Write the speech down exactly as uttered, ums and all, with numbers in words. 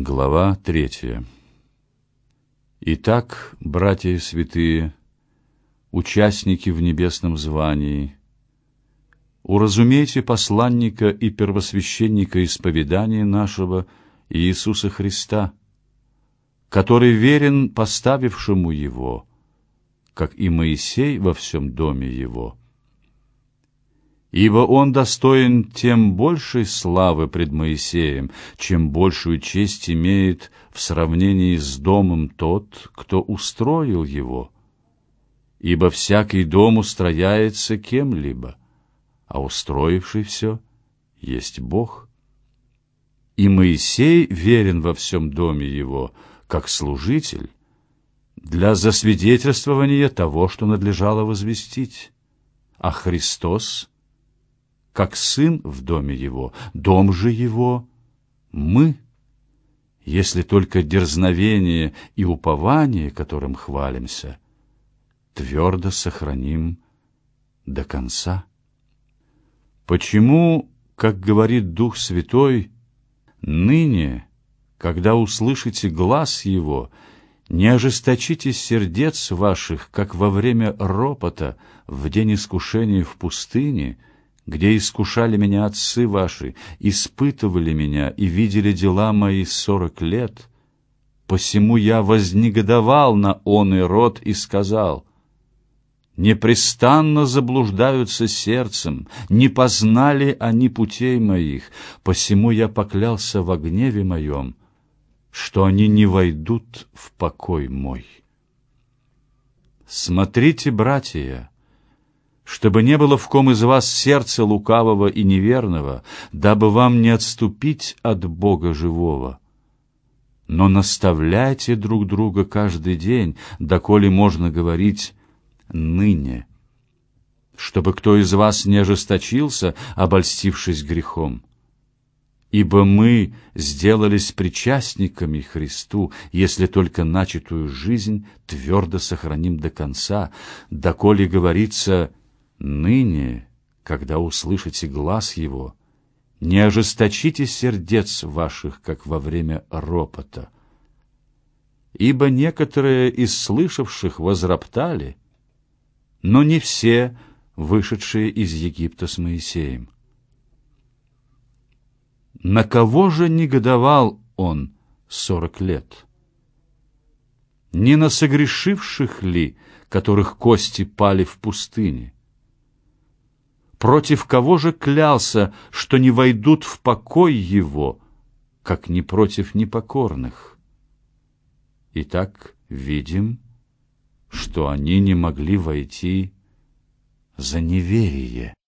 Глава третья. Итак, братья святые, участники в небесном звании, уразумейте посланника и первосвященника исповедания нашего Иисуса Христа, который верен поставившему его, как и Моисей во всем доме его. Ибо он достоин тем большей славы пред Моисеем, чем большую честь имеет в сравнении с домом тот, кто устроил его. Ибо всякий дом устрояется кем-либо, а устроивший все есть Бог. И Моисей верен во всем доме его, как служитель, для засвидетельствования того, что надлежало возвестить, а Христос — как сын в доме его, дом же его — мы, если только дерзновение и упование, которым хвалимся, твердо сохраним до конца. Почему, как говорит Дух Святой, ныне, когда услышите глас Его, не ожесточите сердец ваших, как во время ропота в день искушения в пустыне, где искушали меня отцы ваши, испытывали меня и видели дела мои сорок лет? Посему я вознегодовал на он и род и сказал: непрестанно заблуждаются сердцем, не познали они путей моих, посему я поклялся во гневе моем, что они не войдут в покой мой. Смотрите, братья, чтобы не было в ком из вас сердца лукавого и неверного, дабы вам не отступить от Бога живого. Но наставляйте друг друга каждый день, доколе можно говорить «ныне», чтобы кто из вас не ожесточился, обольстившись грехом. Ибо мы сделались причастниками Христу, если только начатую жизнь твердо сохраним до конца, доколе говорится: ныне, когда услышите глас Его, не ожесточите сердец ваших, как во время ропота. Ибо некоторые из слышавших возроптали, но не все, вышедшие из Египта с Моисеем. На кого же негодовал он сорок лет? Не на согрешивших ли, которых кости пали в пустыне? Против кого же клялся, что не войдут в покой его, как не против непокорных? Итак, видим, что они не могли войти за неверие.